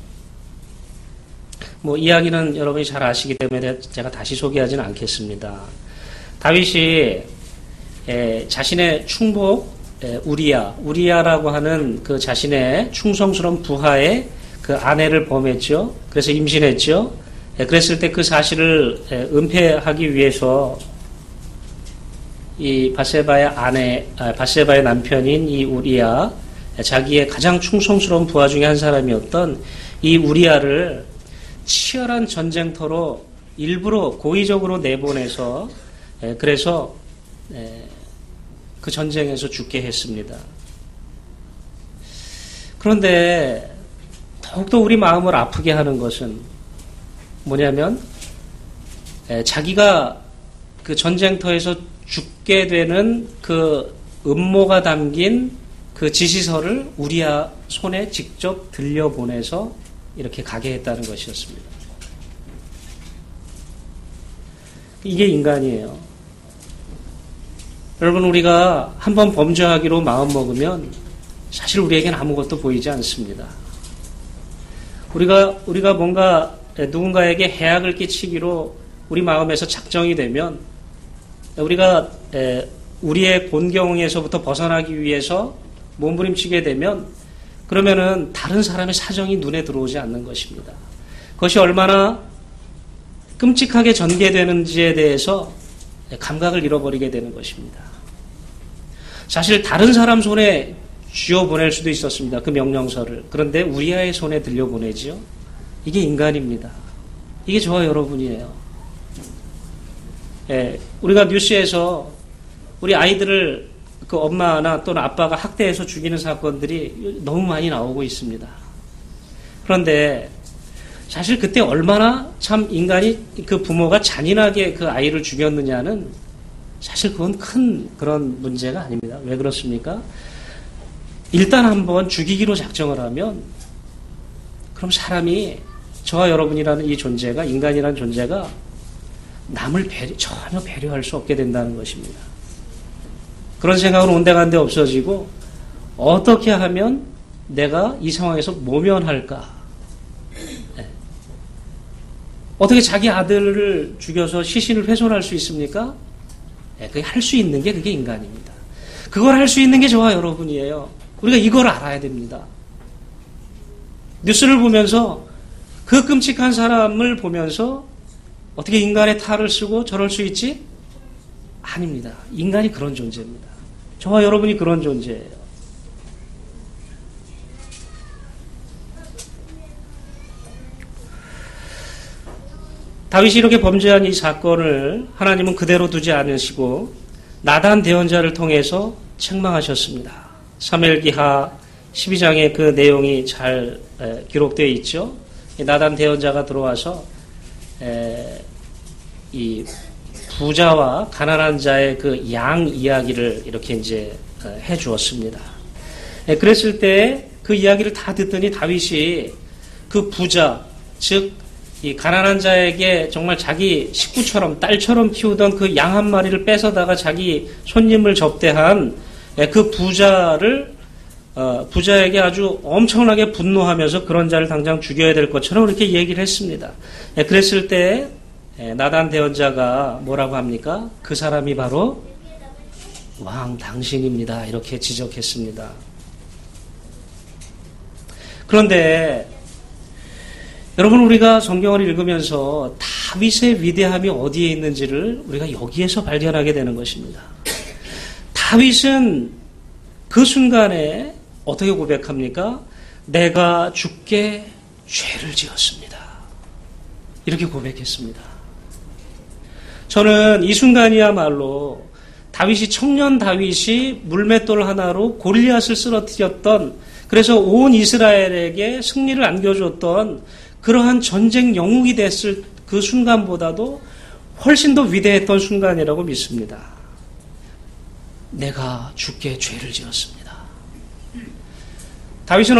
이야기는 여러분이 잘 아시기 때문에 제가 다시 소개하지는 않겠습니다. 다윗이 자신의 충복 우리야라고 하는 그 자신의 충성스러운 부하의 그 아내를 범했죠. 그래서 임신했죠. 그랬을 때 그 사실을 은폐하기 위해서 이 바세바의 남편인 이 우리야, 자기의 가장 충성스러운 부하 중에 한 사람이었던 이 우리야를 치열한 전쟁터로 일부러 고의적으로 내보내서 그래서 그 전쟁에서 죽게 했습니다. 그런데 더욱더 우리 마음을 아프게 하는 것은 뭐냐면 자기가 그 전쟁터에서 죽게 되는 그 음모가 담긴 그 지시서를 우리야 손에 직접 들려보내서 이렇게 가게 했다는 것이었습니다. 이게 인간이에요. 여러분, 우리가 한번 범죄하기로 마음먹으면 사실 우리에겐 아무것도 보이지 않습니다. 우리가 뭔가 누군가에게 해악을 끼치기로 우리 마음에서 작정이 되면 우리가 우리의 곤경에서부터 벗어나기 위해서 몸부림치게 되면 그러면은 다른 사람의 사정이 눈에 들어오지 않는 것입니다. 그것이 얼마나 끔찍하게 전개되는지에 대해서 감각을 잃어버리게 되는 것입니다. 사실 다른 사람 손에 쥐어 보낼 수도 있었습니다. 그 명령서를. 그런데 우리아의 손에 들려보내지요. 이게 인간입니다. 이게 저와 여러분이에요. 우리가 뉴스에서 우리 아이들을 그 엄마나 또는 아빠가 학대해서 죽이는 사건들이 너무 많이 나오고 있습니다. 그런데 사실 그때 얼마나 참 인간이 그 부모가 잔인하게 그 아이를 죽였느냐는 사실 그건 큰 그런 문제가 아닙니다. 왜 그렇습니까? 일단 한번 죽이기로 작정을 하면 그럼 사람이 저와 여러분이라는 이 존재가 인간이라는 존재가 남을 전혀 배려할 수 없게 된다는 것입니다. 그런 생각은 온데간데 없어지고 어떻게 하면 내가 이 상황에서 모면할까? 어떻게 자기 아들을 죽여서 시신을 훼손할 수 있습니까? 그게 할 수 있는 게 그게 인간입니다. 그걸 할 수 있는 게 저와 여러분이에요. 우리가 이걸 알아야 됩니다. 뉴스를 보면서 그 끔찍한 사람을 보면서 어떻게 인간의 탈을 쓰고 저럴 수 있지? 아닙니다. 인간이 그런 존재입니다. 저와 여러분이 그런 존재예요. 다윗이 이렇게 범죄한 이 사건을 하나님은 그대로 두지 않으시고 나단 대언자를 통해서 책망하셨습니다. 사무엘기하 12장에 그 내용이 잘 기록되어 있죠. 나단 대언자가 들어와서 이 부자와 가난한 자의 그 양 이야기를 이렇게 이제 해 주었습니다. 그랬을 때 그 이야기를 다 듣더니 다윗이 그 부자, 즉 이 가난한 자에게 정말 자기 식구처럼 딸처럼 키우던 그 양 한 마리를 뺏어다가 자기 손님을 접대한 그 부자를 부자에게 아주 엄청나게 분노하면서 그런 자를 당장 죽여야 될 것처럼 그렇게 얘기를 했습니다. 그랬을 때 나단 대언자가 뭐라고 합니까? 그 사람이 바로 왕 당신입니다. 이렇게 지적했습니다. 그런데 여러분, 우리가 성경을 읽으면서 다윗의 위대함이 어디에 있는지를 우리가 여기에서 발견하게 되는 것입니다. 다윗은 그 순간에 어떻게 고백합니까? 내가 주께 죄를 지었습니다. 이렇게 고백했습니다. 저는 이 순간이야말로 청년 다윗이 물맷돌 하나로 골리앗을 쓰러뜨렸던, 그래서 온 이스라엘에게 승리를 안겨줬던 그러한 전쟁 영웅이 됐을 그 순간보다도 훨씬 더 위대했던 순간이라고 믿습니다. 내가 주께 죄를 지었습니다. 다윗은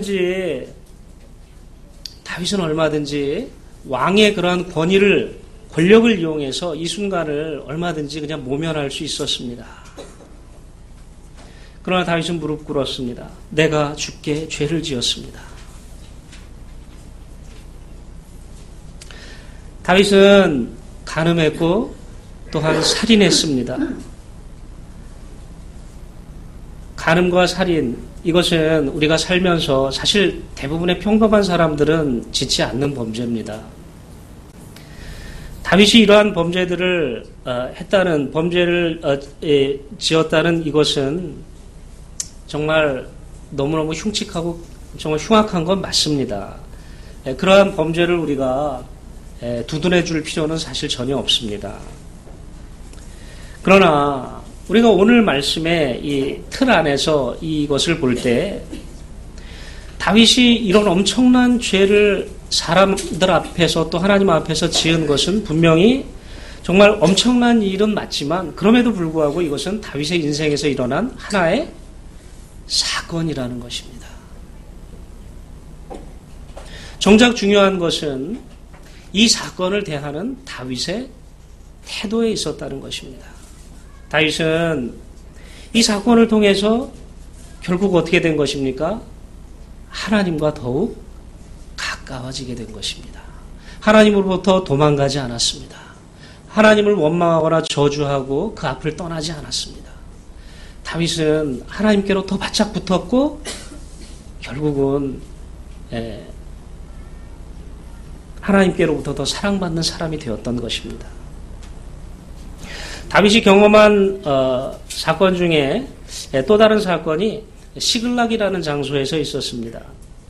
얼마든지 왕의 그러한 권력을 이용해서 이 순간을 얼마든지 그냥 모면할 수 있었습니다. 그러나 다윗은 무릎 꿇었습니다. 내가 주께 죄를 지었습니다. 다윗은 간음했고 또한 살인했습니다. 간음과 살인, 이것은 우리가 살면서 사실 대부분의 평범한 사람들은 짓지 않는 범죄입니다. 다윗이 이러한 범죄들을 지었다는 이것은 정말 너무너무 흉측하고 정말 흉악한 건 맞습니다. 그러한 범죄를 우리가 두둔해 줄 필요는 사실 전혀 없습니다. 그러나 우리가 오늘 말씀의 이 틀 안에서 이것을 볼 때 다윗이 이런 엄청난 죄를 사람들 앞에서 또 하나님 앞에서 지은 것은 분명히 정말 엄청난 일은 맞지만, 그럼에도 불구하고 이것은 다윗의 인생에서 일어난 하나의 사건이라는 것입니다. 정작 중요한 것은 이 사건을 대하는 다윗의 태도에 있었다는 것입니다. 다윗은 이 사건을 통해서 결국 어떻게 된 것입니까? 하나님과 더욱 가까워지게 된 것입니다. 하나님으로부터 도망가지 않았습니다. 하나님을 원망하거나 저주하고 그 앞을 떠나지 않았습니다. 다윗은 하나님께로 더 바짝 붙었고 결국은 하나님께로부터 더 사랑받는 사람이 되었던 것입니다. 다윗이 경험한 사건 중에 또 다른 사건이 시글락이라는 장소에서 있었습니다.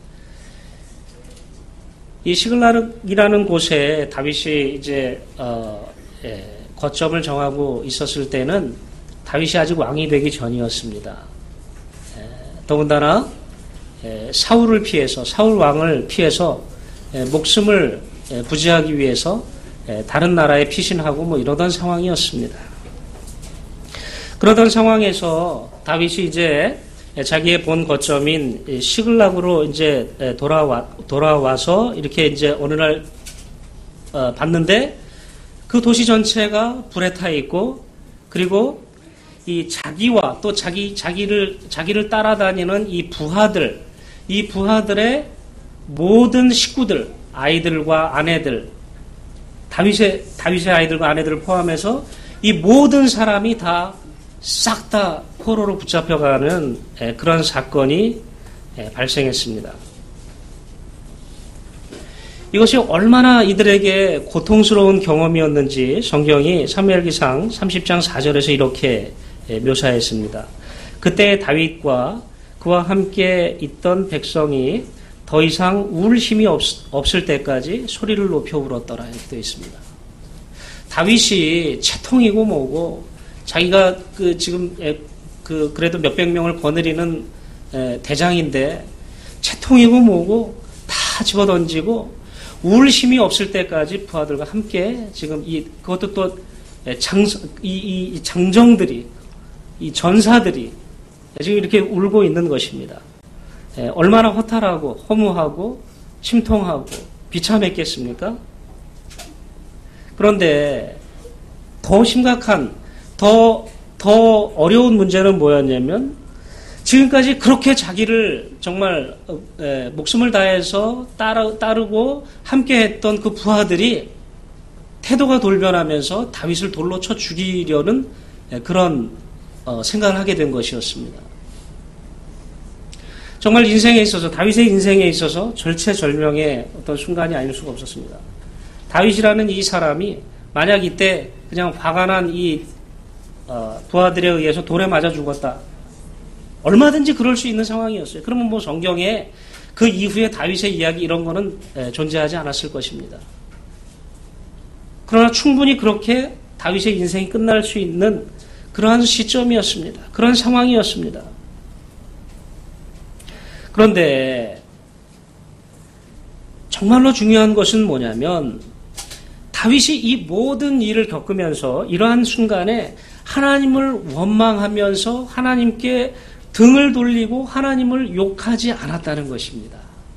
이 시글락이라는 곳에 다윗이 이제 거점을 정하고 있었을 때는 다윗이 아직 왕이 되기 전이었습니다. 더군다나 사울 왕을 피해서 목숨을 부지하기 위해서 다른 나라에 피신하고 뭐 이러던 상황이었습니다. 그러던 상황에서 다윗이 이제 자기의 본 거점인 시글락으로 이제 돌아와서 이렇게 이제 어느 날 봤는데 그 도시 전체가 불에 타 있고, 그리고 이 자기와 또 자기를 따라다니는 이 부하들의 모든 식구들, 아이들과 아내들, 다윗의 아이들과 아내들을 포함해서 이 모든 사람이 싹 다 포로로 붙잡혀가는 그런 사건이 발생했습니다. 이것이 얼마나 이들에게 고통스러운 경험이었는지 성경이 사무엘기상 30장 4절에서 이렇게 묘사했습니다. 그때 다윗과 그와 함께 있던 백성이 더 이상 울 힘이 없을 때까지 소리를 높여 울었더라, 이렇게 되어 있습니다. 다윗이 채통이고 뭐고 자기가 그래도 몇백 명을 거느리는 대장인데 채통이고 뭐고 다 집어던지고 울 힘이 없을 때까지 부하들과 함께 지금 그것도 또 이 장정들이, 이 전사들이 지금 이렇게 울고 있는 것입니다. 얼마나 허탈하고 허무하고 심통하고 비참했겠습니까? 그런데 더 심각한, 더 어려운 문제는 뭐였냐면, 지금까지 그렇게 자기를 정말 목숨을 다해서 따르고 함께했던 그 부하들이 태도가 돌변하면서 다윗을 돌로 쳐 죽이려는 그런 생각을 하게 된 것이었습니다. 정말 인생에 있어서, 다윗의 인생에 있어서 절체절명의 어떤 순간이 아닐 수가 없었습니다. 다윗이라는 이 사람이 만약 이때 그냥 화가 난 이 부하들에 의해서 돌에 맞아 죽었다, 얼마든지 그럴 수 있는 상황이었어요. 그러면 뭐 성경에 그 이후에 다윗의 이야기 이런 거는 존재하지 않았을 것입니다. 그러나 충분히 그렇게 다윗의 인생이 끝날 수 있는 그러한 시점이었습니다. 그런 상황이었습니다. 그런데 정말로 중요한 것은 뭐냐면 다윗이 이 모든 일을 겪으면서 이러한 순간에 하나님을 원망하면서 하나님께 등을 돌리고 하나님을 욕하지 않았다는 것입니다.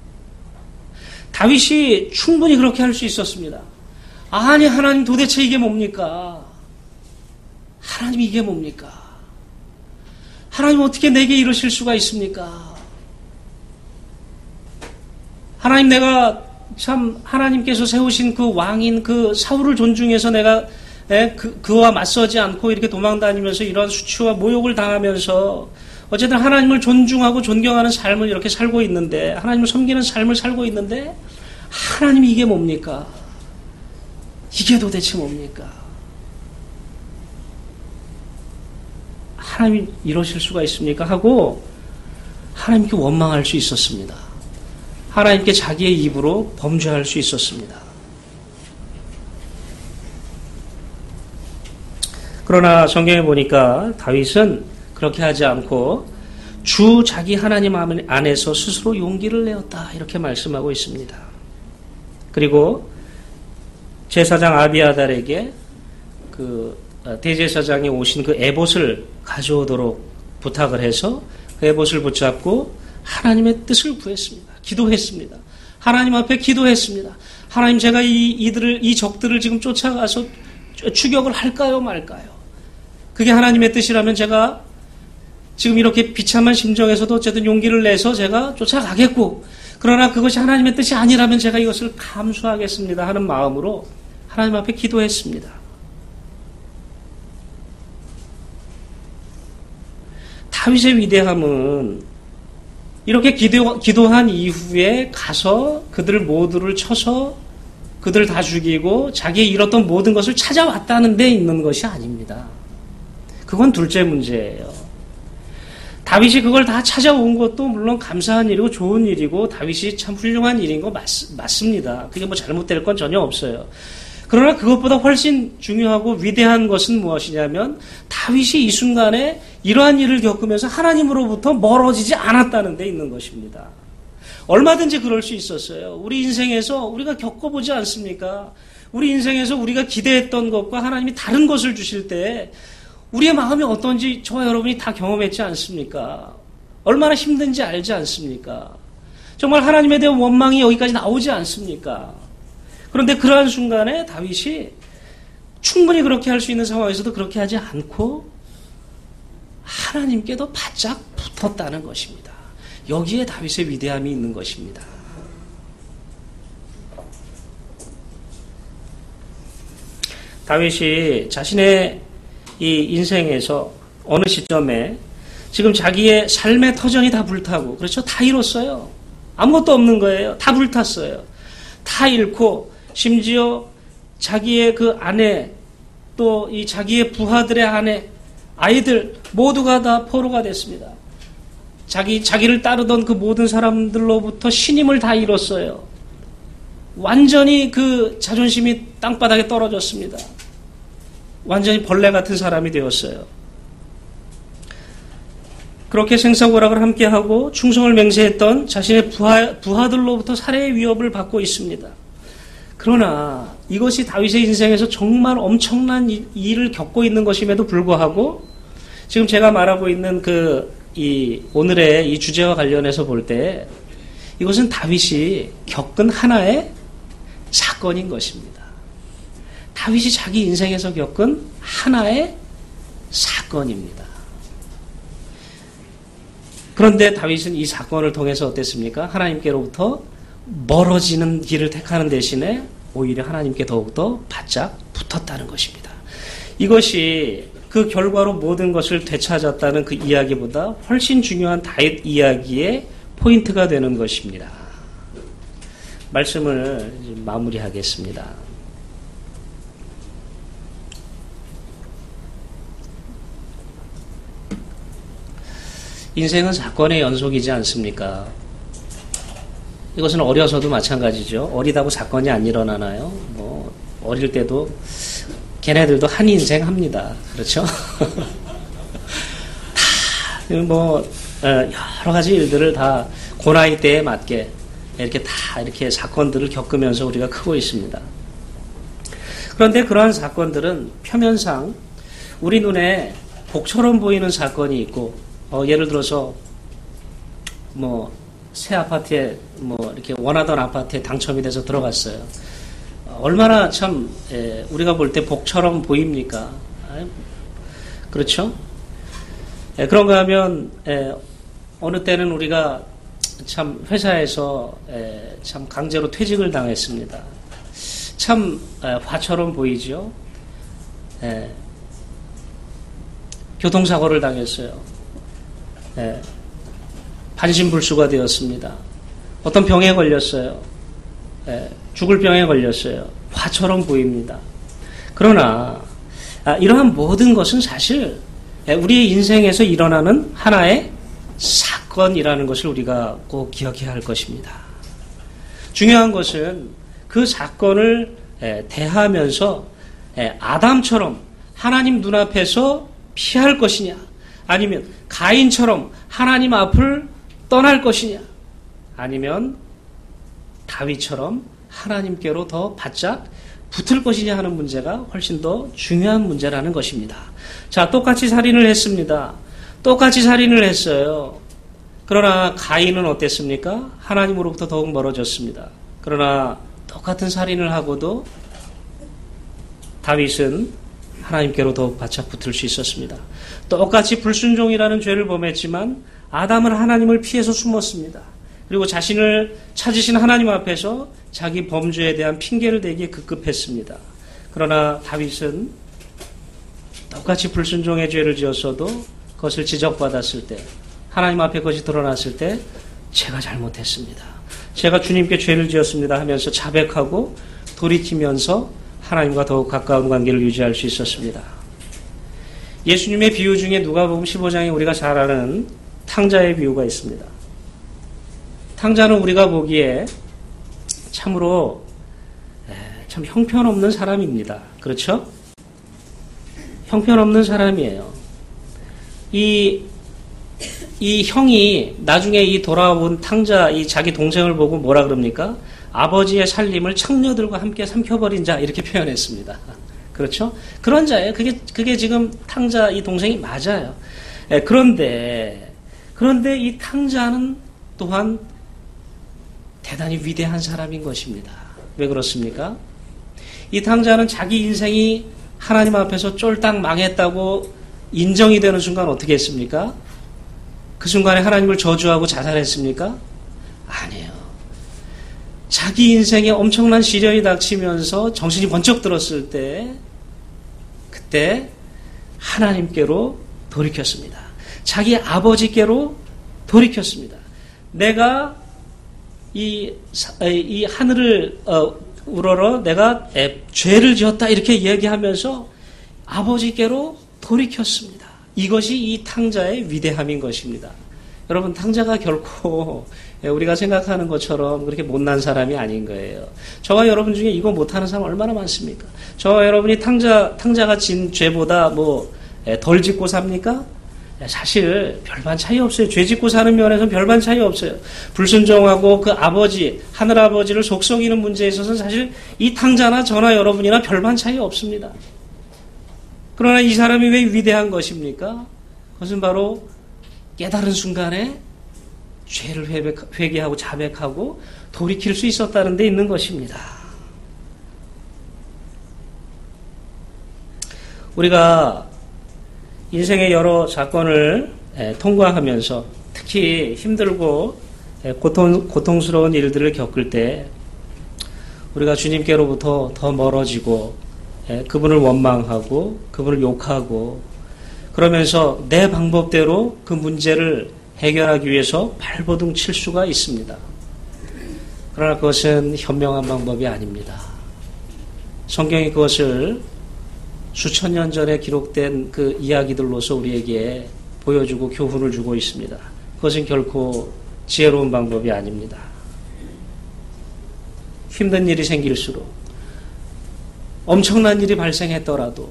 다윗이 충분히 그렇게 할 수 있었습니다. 아니, 하나님 도대체 이게 뭡니까? 하나님 이게 뭡니까? 하나님 어떻게 내게 이러실 수가 있습니까? 하나님, 내가 참 하나님께서 세우신 그 왕인 그 사울을 존중해서 내가 그와 맞서지 않고 이렇게 도망다니면서 이런 수치와 모욕을 당하면서 어쨌든 하나님을 존중하고 존경하는 삶을 이렇게 살고 있는데, 하나님을 섬기는 삶을 살고 있는데, 하나님이 이게 뭡니까? 이게 도대체 뭡니까? 하나님이 이러실 수가 있습니까? 하고 하나님께 원망할 수 있었습니다. 하나님께 자기의 입으로 범죄할 수 있었습니다. 그러나 성경에 보니까 다윗은 그렇게 하지 않고 주 자기 하나님 안에서 스스로 용기를 내었다, 이렇게 말씀하고 있습니다. 그리고 제사장 아비아달에게 그 대제사장이 오신 그 에봇을 가져오도록 부탁을 해서 그 에봇을 붙잡고 하나님의 뜻을 구했습니다. 기도했습니다. 하나님 앞에 기도했습니다. 하나님, 제가 이 적들을 지금 쫓아가서 추격을 할까요, 말까요? 그게 하나님의 뜻이라면 제가 지금 이렇게 비참한 심정에서도 어쨌든 용기를 내서 제가 쫓아가겠고, 그러나 그것이 하나님의 뜻이 아니라면 제가 이것을 감수하겠습니다 하는 마음으로 하나님 앞에 기도했습니다. 다윗의 위대함은 이렇게 기도한 이후에 가서 그들 모두를 쳐서 그들 다 죽이고 자기의 잃었던 모든 것을 찾아왔다는 데 있는 것이 아닙니다. 그건 둘째 문제예요. 다윗이 그걸 다 찾아온 것도 물론 감사한 일이고 좋은 일이고 다윗이 참 훌륭한 일인 거 맞습니다. 그게 뭐 잘못될 건 전혀 없어요. 그러나 그것보다 훨씬 중요하고 위대한 것은 무엇이냐면 다윗이 이 순간에 이러한 일을 겪으면서 하나님으로부터 멀어지지 않았다는 데 있는 것입니다. 얼마든지 그럴 수 있었어요. 우리 인생에서 우리가 겪어보지 않습니까? 우리 인생에서 우리가 기대했던 것과 하나님이 다른 것을 주실 때 우리의 마음이 어떤지 저와 여러분이 다 경험했지 않습니까? 얼마나 힘든지 알지 않습니까? 정말 하나님에 대한 원망이 여기까지 나오지 않습니까? 그런데 그러한 순간에 다윗이 충분히 그렇게 할 수 있는 상황에서도 그렇게 하지 않고 하나님께도 바짝 붙었다는 것입니다. 여기에 다윗의 위대함이 있는 것입니다. 다윗이 자신의 이 인생에서 어느 시점에 지금 자기의 삶의 터전이 다 불타고, 그렇죠? 다 잃었어요. 아무것도 없는 거예요. 다 불탔어요. 다 잃고 심지어 자기의 그 아내, 또 이 자기의 부하들의 아내, 아이들 모두가 다 포로가 됐습니다. 자기를 따르던 그 모든 사람들로부터 신임을 다 잃었어요. 완전히 그 자존심이 땅바닥에 떨어졌습니다. 완전히 벌레 같은 사람이 되었어요. 그렇게 생사고락을 함께하고 충성을 맹세했던 자신의 부하들로부터 살해의 위협을 받고 있습니다. 그러나 이것이 다윗의 인생에서 정말 엄청난 일을 겪고 있는 것임에도 불구하고 지금 제가 말하고 있는 오늘의 이 주제와 관련해서 볼 때 이것은 다윗이 겪은 하나의 사건인 것입니다. 다윗이 자기 인생에서 겪은 하나의 사건입니다. 그런데 다윗은 이 사건을 통해서 어땠습니까? 하나님께로부터 멀어지는 길을 택하는 대신에 오히려 하나님께 더욱더 바짝 붙었다는 것입니다. 이것이 그 결과로 모든 것을 되찾았다는 그 이야기보다 훨씬 중요한 다윗 이야기의 포인트가 되는 것입니다. 말씀을 마무리하겠습니다. 인생은 사건의 연속이지 않습니까? 이것은 어려서도 마찬가지죠. 어리다고 사건이 안 일어나나요? 뭐 어릴 때도 걔네들도 한 인생 합니다. 그렇죠? 다 뭐 여러 가지 일들을 다 고나이 때에 맞게 이렇게 다 이렇게 사건들을 겪으면서 우리가 크고 있습니다. 그런데 그러한 사건들은 표면상 우리 눈에 복처럼 보이는 사건이 있고, 예를 들어서 뭐 새 아파트에 뭐 이렇게 원하던 아파트에 당첨이 돼서 들어갔어요. 얼마나 참 우리가 볼 때 복처럼 보입니까? 그렇죠? 그런가 하면 어느 때는 우리가 참 회사에서 참 강제로 퇴직을 당했습니다. 참 화처럼 보이죠. 교통사고를 당했어요. 반신불수가 되었습니다. 어떤 병에 걸렸어요. 죽을 병에 걸렸어요. 화처럼 보입니다. 그러나 이러한 모든 것은 사실 우리의 인생에서 일어나는 하나의 사건이라는 것을 우리가 꼭 기억해야 할 것입니다. 중요한 것은 그 사건을 대하면서 아담처럼 하나님 눈앞에서 피할 것이냐, 아니면 가인처럼 하나님 앞을 떠날 것이냐, 아니면 다윗처럼 하나님께로 더 바짝 붙을 것이냐 하는 문제가 훨씬 더 중요한 문제라는 것입니다. 자, 똑같이 살인을 했습니다. 똑같이 살인을 했어요. 그러나 가인은 어땠습니까? 하나님으로부터 더욱 멀어졌습니다. 그러나 똑같은 살인을 하고도 다윗은 하나님께로 더욱 바짝 붙을 수 있었습니다. 똑같이 불순종이라는 죄를 범했지만 아담은 하나님을 피해서 숨었습니다. 그리고 자신을 찾으신 하나님 앞에서 자기 범죄에 대한 핑계를 대기에 급급했습니다. 그러나 다윗은 똑같이 불순종의 죄를 지었어도 그것을 지적받았을 때, 하나님 앞에 그것이 드러났을 때 제가 잘못했습니다, 제가 주님께 죄를 지었습니다 하면서 자백하고 돌이키면서 하나님과 더욱 가까운 관계를 유지할 수 있었습니다. 예수님의 비유 중에 누가복음 15장에 우리가 잘 아는 탕자의 비유가 있습니다. 탕자는 우리가 보기에 참으로 참 형편없는 사람입니다. 그렇죠? 형편없는 사람이에요. 이 형이 나중에 이 돌아온 탕자, 이 자기 동생을 보고 뭐라 그럽니까? 아버지의 살림을 창녀들과 함께 삼켜버린 자, 이렇게 표현했습니다. 그렇죠? 그런 자예요. 그게 지금 탕자 이 동생이 맞아요. 그런데 이 탕자는 또한 대단히 위대한 사람인 것입니다. 왜 그렇습니까? 이 탕자는 자기 인생이 하나님 앞에서 쫄딱 망했다고 인정이 되는 순간 어떻게 했습니까? 그 순간에 하나님을 저주하고 자살했습니까? 아니에요. 자기 인생에 엄청난 시련이 닥치면서 정신이 번쩍 들었을 때, 그때 하나님께로 돌이켰습니다. 자기 아버지께로 돌이켰습니다. 내가 이 하늘을 우러러 내가 죄를 지었다 이렇게 이야기하면서 아버지께로 돌이켰습니다. 이것이 이 탕자의 위대함인 것입니다. 여러분, 탕자가 결코 우리가 생각하는 것처럼 그렇게 못난 사람이 아닌 거예요. 저와 여러분 중에 이거 못하는 사람 얼마나 많습니까? 저와 여러분이 탕자가 진 죄보다 덜 짓고 삽니까? 사실 별반 차이 없어요. 죄 짓고 사는 면에서는 별반 차이 없어요. 불순종하고 그 아버지, 하늘아버지를 속썩이는 문제에 있어서는 사실 이 탕자나 저나 여러분이나 별반 차이 없습니다. 그러나 이 사람이 왜 위대한 것입니까? 그것은 바로 깨달은 순간에 죄를 회개하고 자백하고 돌이킬 수 있었다는 데 있는 것입니다. 우리가 인생의 여러 사건을 통과하면서 특히 특히 힘들고 고통스러운 일들을 겪을 때 우리가 주님께로부터 더 멀어지고 그분을 원망하고 그분을 욕하고 그러면서 내 방법대로 그 문제를 해결하기 위해서 발버둥 칠 수가 있습니다. 그러나 그것은 현명한 방법이 아닙니다. 성경이 그것을 수천 년 전에 기록된 그 이야기들로서 우리에게 보여주고 교훈을 주고 있습니다. 그것은 결코 지혜로운 방법이 아닙니다. 힘든 일이 생길수록 엄청난 일이 발생했더라도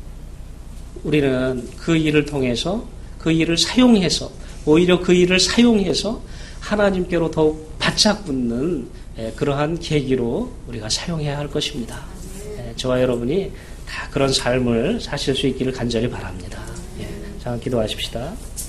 우리는 그 일을 통해서 그 일을 사용해서 오히려 그 일을 사용해서 하나님께로 더욱 바짝 붙는 그러한 계기로 우리가 사용해야 할 것입니다. 저와 여러분이 다 그런 삶을 사실 수 있기를 간절히 바랍니다. 자, 기도하십시다.